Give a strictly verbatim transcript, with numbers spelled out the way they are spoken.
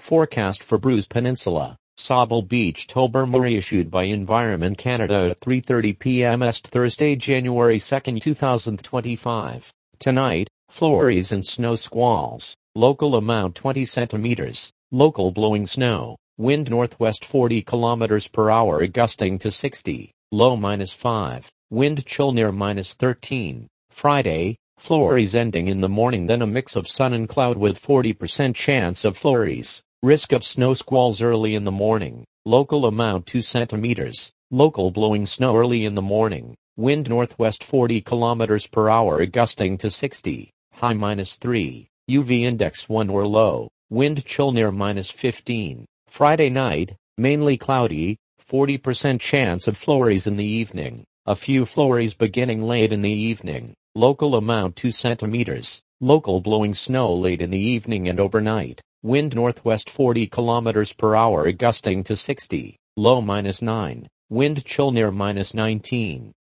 Forecast for Bruce Peninsula, Sauble Beach, Tobermory, issued by Environment Canada at three thirty p m Est, Thursday, January second, two thousand twenty-five. Tonight, flurries and snow squalls. Local amount twenty centimeters. Local blowing snow. Wind northwest forty kilometers per hour gusting to sixty. Low minus five. Wind chill near minus thirteen. Friday, flurries ending in the morning, then a mix of sun and cloud with forty percent chance of flurries. Risk of snow squalls early in the morning. Local amount two centimeters. Local blowing snow early in the morning. Wind northwest forty kilometers per hour gusting to sixty. High minus three. U V index one or low. Wind chill near minus fifteen. Friday night, mainly cloudy, forty percent chance of flurries in the evening. A few flurries beginning late in the evening. Local amount two centimeters. Local blowing snow late in the evening and overnight. Wind northwest forty kilometers per hour gusting to sixty. Low minus nine. Wind chill near minus nineteen.